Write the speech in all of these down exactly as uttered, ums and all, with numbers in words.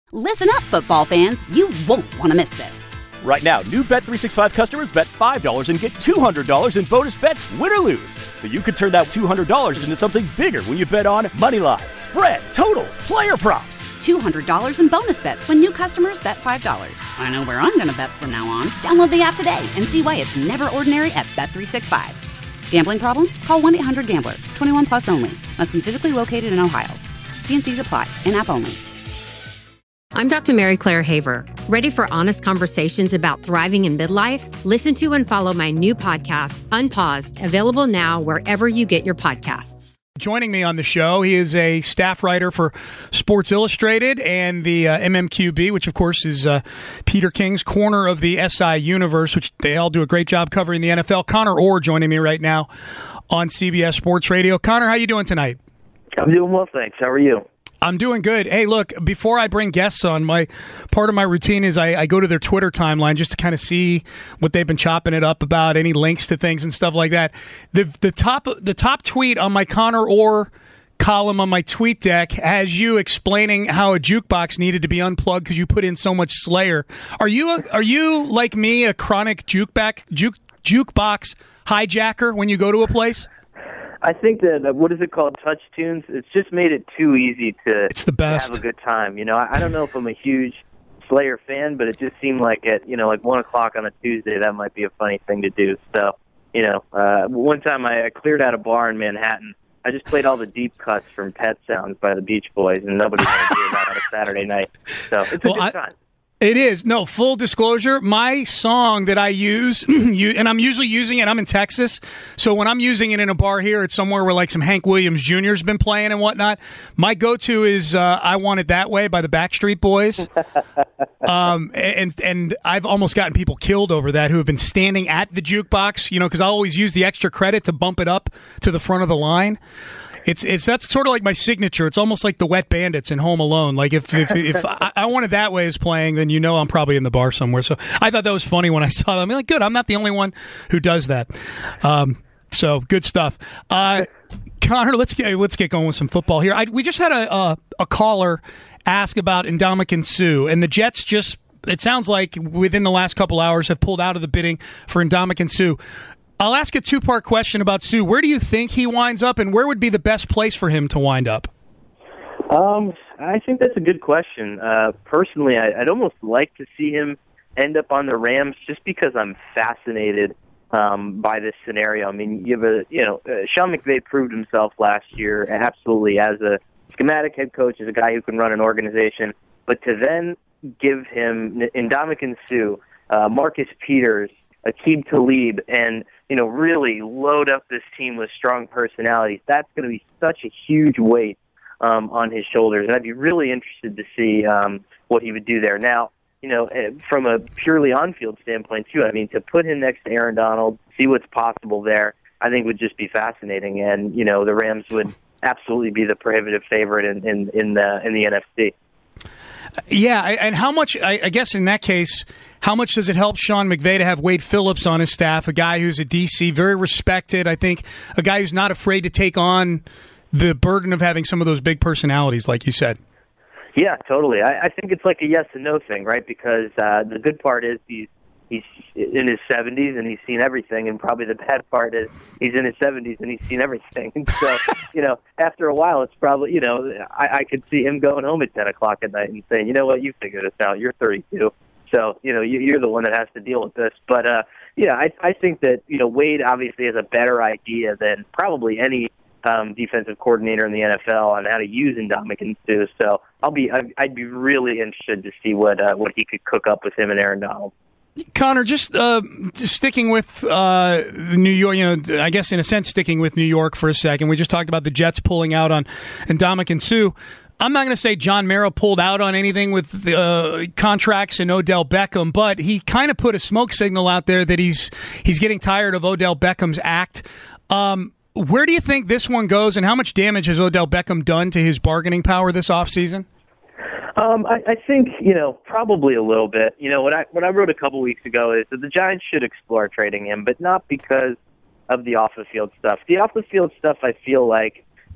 Listen up, football fans. You won't want to miss this. Right now, new Bet three sixty-five customers bet five dollars and get two hundred dollars in bonus bets, win or lose. So you could turn that two hundred dollars into something bigger when you bet on moneyline, spread, totals, player props. two hundred dollars in bonus bets when new customers bet five dollars. I know where I'm going to bet from now on. Download the app today and see why it's never ordinary at Bet three sixty-five. Gambling problem? Call one eight hundred gambler. twenty-one plus only. Must be physically located in Ohio. T and C's apply. In-app only. I'm Doctor Mary Claire Haver. Ready for honest conversations about thriving in midlife? Listen to and follow my new podcast, Unpaused, available now wherever you get your podcasts. Joining me on the show, he is a staff writer for Sports Illustrated and the uh, M M Q B, which of course is uh, Peter King's corner of the S I universe, which they all do a great job covering the N F L. Connor Orr joining me right now on C B S Sports Radio. Connor, how you doing tonight? I'm doing well, thanks. How are you? I'm doing good. Hey, look, before I bring guests on, my part of my routine is I, I go to their Twitter timeline just to kind of see what they've been chopping it up about, any links to things and stuff like that. The the top the top tweet on my Connor Orr column on my tweet deck has you explaining how a jukebox needed to be unplugged because you put in so much Slayer. Are you a, are you like me, a chronic jukeback juke jukebox hijacker when you go to a place? I think that, uh, what is it called, Touch Tunes? It's just made it too easy to, it's the best. to have a good time. You know, I, I don't know if I'm a huge Slayer fan, but it just seemed like at, you know, like one o'clock on a Tuesday, that might be a funny thing to do. So, you know, uh, one time I, I cleared out a bar in Manhattan. I just played all the deep cuts from Pet Sounds by the Beach Boys, and nobody wanted to hear that on a Saturday night. So it's a well, good I- time. It is. No, full disclosure, my song that I use, you, and I'm usually using it, I'm in Texas, so when I'm using it in a bar here, it's somewhere where like some Hank Williams Junior has been playing and whatnot. My go-to is uh, I Want It That Way by the Backstreet Boys. um, and and I've almost gotten people killed over that who have been standing at the jukebox, you know, because I always use the extra credit to bump it up to the front of the line. It's it's that's sort of like my signature. It's almost like the Wet Bandits in Home Alone. Like if if, if I, I Want It That Way is playing, then you know I'm probably in the bar somewhere. So I thought that was funny when I saw that. I'm like, good. I'm not the only one who does that. Um, so good stuff. Uh, Connor, let's get let's get going with some football here. I, we just had a, a a caller ask about Ndamukong Suh, and the Jets just, it sounds like within the last couple hours, have pulled out of the bidding for Ndamukong Suh. I'll ask a two-part question about Suh. Where do you think he winds up, and where would be the best place for him to wind up? Um, I think that's a good question. Uh, personally, I, I'd almost like to see him end up on the Rams just because I'm fascinated um, by this scenario. I mean, you have a, you know, uh, Sean McVay proved himself last year absolutely as a schematic head coach, as a guy who can run an organization, but to then give him Ndamukong Suh, uh, Marcus Peters, Aqib Talib, and you know, really load up this team with strong personalities. That's going to be such a huge weight um, on his shoulders, and I'd be really interested to see um, what he would do there. Now, you know, from a purely on-field standpoint too, I mean, to put him next to Aaron Donald, see what's possible there, I think would just be fascinating. And you know, the Rams would absolutely be the prohibitive favorite in in, in the in the N F C. Yeah, and how much, I, I guess in that case, how much does it help Sean McVay to have Wade Phillips on his staff, a guy who's a D C, very respected, I think, a guy who's not afraid to take on the burden of having some of those big personalities, like you said? Yeah, totally. I, I think it's like a yes and no thing, right? Because uh, the good part is he's he's in his seventies and he's seen everything, and probably the bad part is he's in his seventies and he's seen everything. And so, you know, after a while, it's probably, you know, I, I could see him going home at ten o'clock at night and saying, you know what, you figured this out. You're thirty-two. So, you know, you, you're the one that has to deal with this. But, uh, yeah, I, I think that, you know, Wade obviously has a better idea than probably any um, defensive coordinator in the N F L on how to use Ndamukong Suh. So I'll be, I'd, I'd be really interested to see what uh, what he could cook up with him and Aaron Donald. Connor, just, uh, just sticking with uh, New York, you know, I guess in a sense sticking with New York for a second. We just talked about the Jets pulling out on Ndamukong Suh. I'm not going to say John Mara pulled out on anything with uh, contracts and Odell Beckham, but he kind of put a smoke signal out there that he's he's getting tired of Odell Beckham's act. Um, where do you think this one goes, and how much damage has Odell Beckham done to his bargaining power this offseason? Um, I, I think, you know, probably a little bit. You know, what I what I wrote a couple weeks ago is that the Giants should explore trading him, but not because of the off-the-field stuff. The off-the-field stuff, I feel like,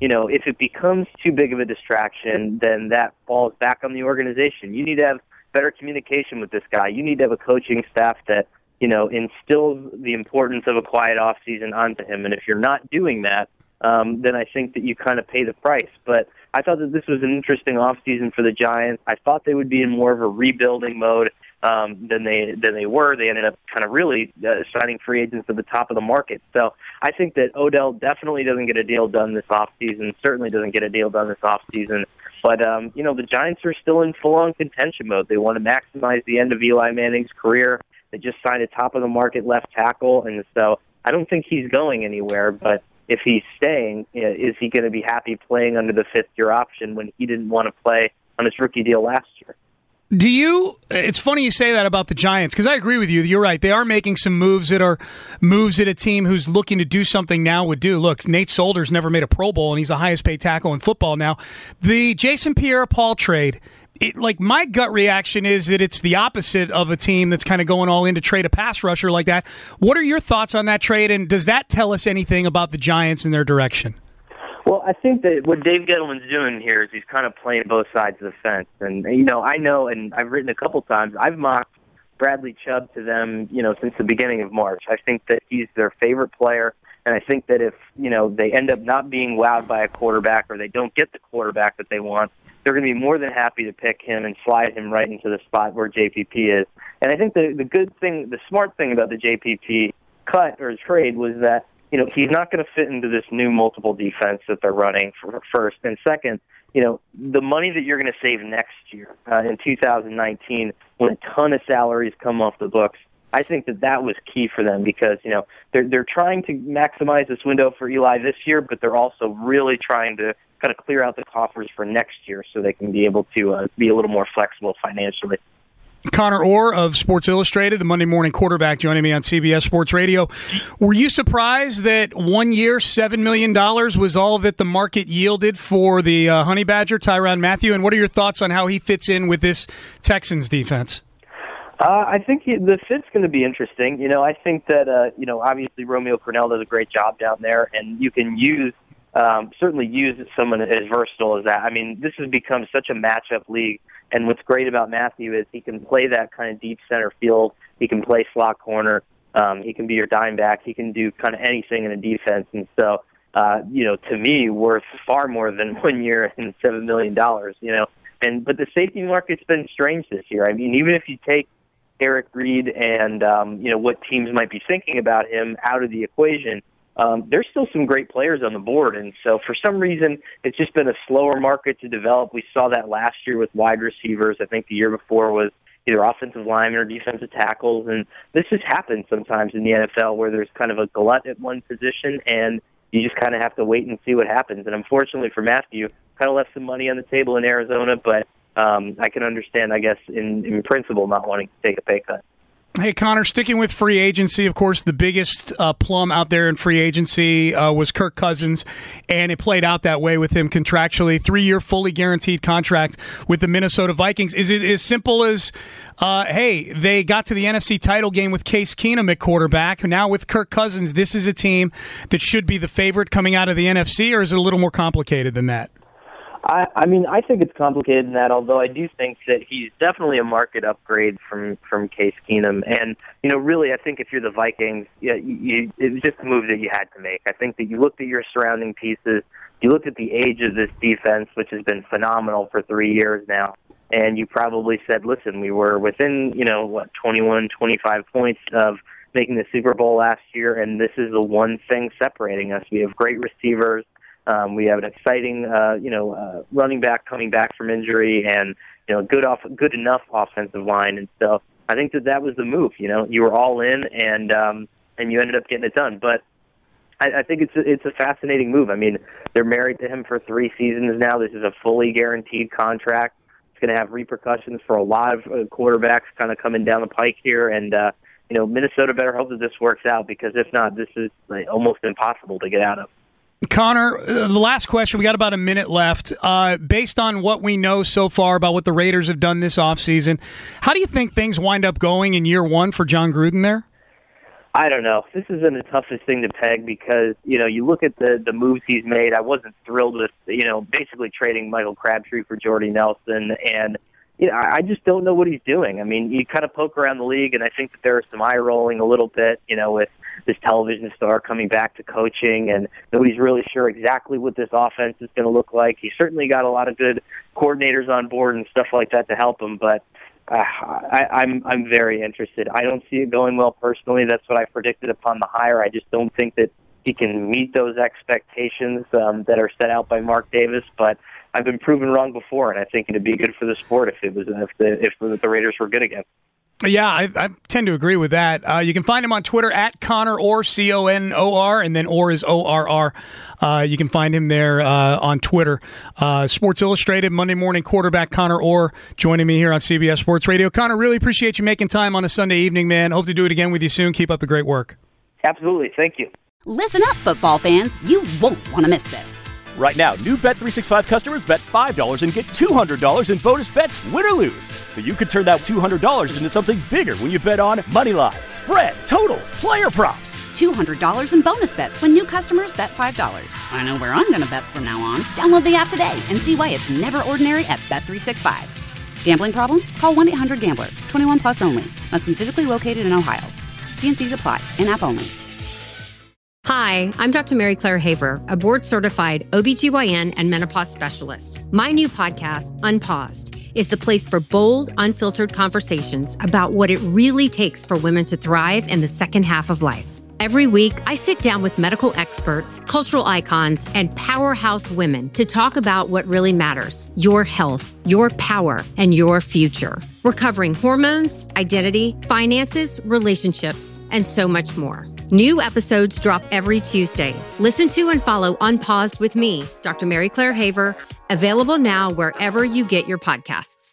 you know, if it becomes too big of a distraction, then that falls back on the organization. You need to have better communication with this guy. You need to have a coaching staff that, you know, instills the importance of a quiet off season onto him. And if you're not doing that, um, then I think that you kind of pay the price. But I thought that this was an interesting off season for the Giants. I thought they would be in more of a rebuilding mode um, than they than they were. They ended up kind of really uh, signing free agents at the top of the market. So I think that Odell definitely doesn't get a deal done this off season. Certainly doesn't get a deal done this off season. But um, you know, the Giants are still in full-on contention mode. They want to maximize the end of Eli Manning's career. They just signed a top-of-the-market left tackle, and so I don't think he's going anywhere. But if he's staying, is he going to be happy playing under the fifth-year option when he didn't want to play on his rookie deal last year? Do you, it's funny you say that about the Giants, because I agree with you. You're right. They are making some moves that are moves that a team who's looking to do something now would do. Look, Nate Solder's never made a Pro Bowl, and he's the highest paid tackle in football now. The Jason Pierre-Paul trade, it, like my gut reaction is that it's the opposite of a team that's kind of going all in to trade a pass rusher like that. What are your thoughts on that trade, and does that tell us anything about the Giants and their direction? Well, I think that what Dave Gettleman's doing here is he's kind of playing both sides of the fence. And, you know, I know, and I've written a couple times, I've mocked Bradley Chubb to them, you know, since the beginning of March. I think that he's their favorite player, and I think that if, you know, they end up not being wowed by a quarterback or they don't get the quarterback that they want, they're going to be more than happy to pick him and slide him right into the spot where J P P is. And I think the, the good thing, the smart thing about the J P P cut or trade was that, you know, he's not going to fit into this new multiple defense that they're running for first. And second, you know, the money that you're going to save next year uh, in two thousand nineteen when a ton of salaries come off the books, I think that that was key for them because, you know, they're, they're trying to maximize this window for Eli this year, but they're also really trying to kind of clear out the coffers for next year so they can be able to uh, be a little more flexible financially. Connor Orr of Sports Illustrated, the Monday Morning Quarterback, joining me on C B S Sports Radio. Were you surprised that one year, seven million dollars was all that the market yielded for the uh, Honey Badger, Tyrann Mathieu? And what are your thoughts on how he fits in with this Texans defense? Uh, I think he, the fit's going to be interesting. You know, I think that, uh, you know, obviously Romeo Crennel does a great job down there, and you can use, um, certainly use someone as versatile as that. I mean, this has become such a matchup league. And what's great about Mathieu is he can play that kind of deep center field. He can play slot corner. Um, he can be your dime back. He can do kind of anything in a defense. And so, uh, you know, to me, worth far more than one year and seven million dollars, you know. And but the safety market's been strange this year. I mean, even if you take Eric Reed and, um, you know, what teams might be thinking about him out of the equation, Um, there's still some great players on the board, and so for some reason, it's just been a slower market to develop. We saw that last year with wide receivers. I think the year before was either offensive linemen or defensive tackles, and this just happens sometimes in the N F L where there's kind of a glut at one position, and you just kind of have to wait and see what happens. And unfortunately for Mathieu, kind of left some money on the table in Arizona, but um, I can understand, I guess, in, in principle, not wanting to take a pay cut. Hey, Connor, sticking with free agency, of course, the biggest uh, plum out there in free agency uh, was Kirk Cousins, and it played out that way with him contractually. Three-year, fully guaranteed contract with the Minnesota Vikings. Is it as simple as, uh, hey, they got to the N F C title game with Case Keenum at quarterback. Now with Kirk Cousins, this is a team that should be the favorite coming out of the N F C, or is it a little more complicated than that? I, I mean, I think it's complicated in that, although I do think that he's definitely a market upgrade from, from Case Keenum. And, you know, really, I think if you're the Vikings, yeah, you, you, it was just a move that you had to make. I think that you looked at your surrounding pieces, you looked at the age of this defense, which has been phenomenal for three years now, and you probably said, listen, we were within, you know, what, twenty-one, twenty-five points of making the Super Bowl last year, and this is the one thing separating us. We have great receivers. Um, we have an exciting, uh, you know, uh, running back coming back from injury, and you know, good off, good enough offensive line. And so, I think that that was the move. You know, you were all in, and um, and you ended up getting it done. But I, I think it's a, it's a fascinating move. I mean, they're married to him for three seasons now. This is a fully guaranteed contract. It's going to have repercussions for a lot of uh, quarterbacks kind of coming down the pike here, and uh, you know, Minnesota better hope that this works out, because if not, this is like, almost impossible to get out of. Connor, uh, the last question, we got about a minute left. Uh, based on what we know so far about what the Raiders have done this offseason, how do you think things wind up going in year one for John Gruden there? I don't know. This has been the toughest thing to peg because, you know, you look at the, the moves he's made. I wasn't thrilled with, you know, basically trading Michael Crabtree for Jordy Nelson. And, you know, I just don't know what he's doing. I mean, you kind of poke around the league, and I think that there is some eye rolling a little bit, you know, with this television star coming back to coaching, and nobody's really sure exactly what this offense is going to look like. He's certainly got a lot of good coordinators on board and stuff like that to help him, but Uh, I, I'm I'm very interested. I don't see it going well personally. That's what I predicted upon the hire. I just don't think that he can meet those expectations um, that are set out by Mark Davis. But I've been proven wrong before, and I think it'd be good for the sport if it was if the if the Raiders were good again. Yeah, I, I tend to agree with that. Uh, you can find him on Twitter at Connor Orr, C O N O R, and then Orr is O R R. Uh, you can find him there uh, on Twitter. Uh, Sports Illustrated, Monday morning quarterback Connor Orr joining me here on C B S Sports Radio. Connor, really appreciate you making time on a Sunday evening, man. Hope to do it again with you soon. Keep up the great work. Absolutely. Thank you. Listen up, football fans. You won't want to miss this. Right now, new Bet three sixty-five customers bet five dollars and get two hundred dollars in bonus bets, win or lose. So you could turn that two hundred dollars into something bigger when you bet on moneyline, spread, totals, player props. two hundred dollars in bonus bets when new customers bet five dollars. I know where I'm going to bet from now on. Download the app today and see why it's never ordinary at Bet three sixty-five. Gambling problem? Call one eight hundred gambler. twenty-one plus only. Must be physically located in Ohio. T N Cs apply. In-app only. Hi, I'm Doctor Mary Claire Haver, a board-certified O B G Y N and menopause specialist. My new podcast, Unpaused, is the place for bold, unfiltered conversations about what it really takes for women to thrive in the second half of life. Every week, I sit down with medical experts, cultural icons, and powerhouse women to talk about what really matters: your health, your power, and your future. We're covering hormones, identity, finances, relationships, and so much more. New episodes drop every Tuesday. Listen to and follow Unpaused with me, Doctor Mary Claire Haver, available now wherever you get your podcasts.